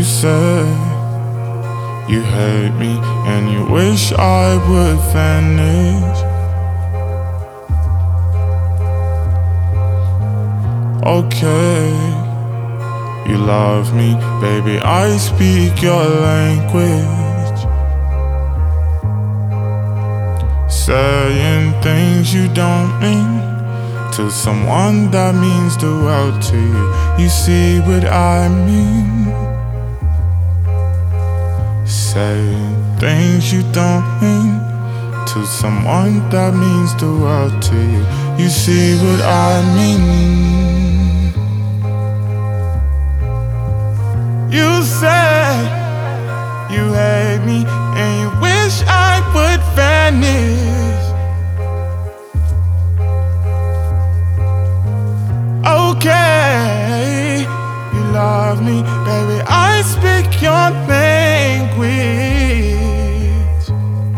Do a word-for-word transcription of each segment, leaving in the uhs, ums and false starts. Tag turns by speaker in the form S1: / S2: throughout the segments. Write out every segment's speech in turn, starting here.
S1: say you hate me and you wish I would vanish. Okay, you love me, baby, I speak your language. Saying things you don't mean to someone that means the world to you. You see what I mean? Saying things you don't mean to someone that means the world to you. You see what I mean? You say you hate me and you wish I would vanish. Okay, you love me, baby, I speak your language.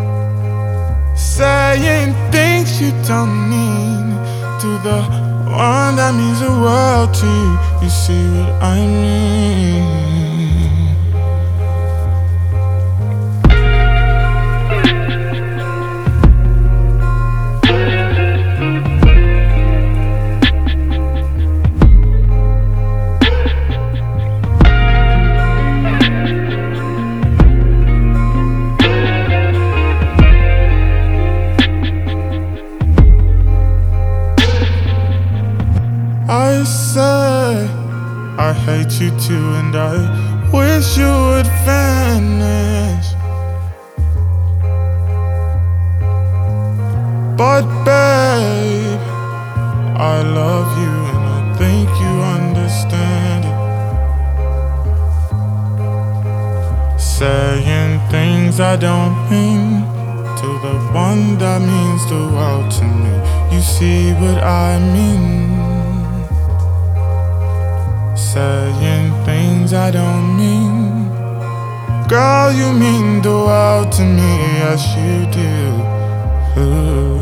S1: Saying things you don't mean to the one that means the world to you. You see what I mean? I say I hate you too and I wish you would vanish. But babe, I love you and I think you understand it. Saying things I don't mean to the one that means the world to me. You see what I mean? Saying things I don't mean. Girl, you mean the world to me, yes you do. Ooh.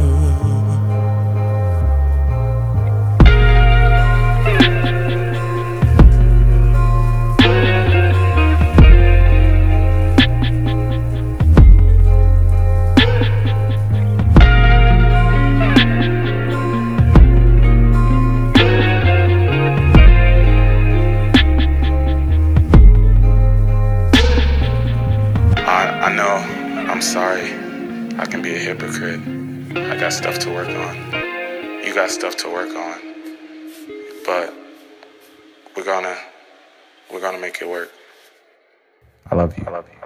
S1: I know, I'm sorry, I can be a hypocrite. I got stuff to work on. You got stuff to work on. But we're gonna, we're gonna make it work. I love you. I love you.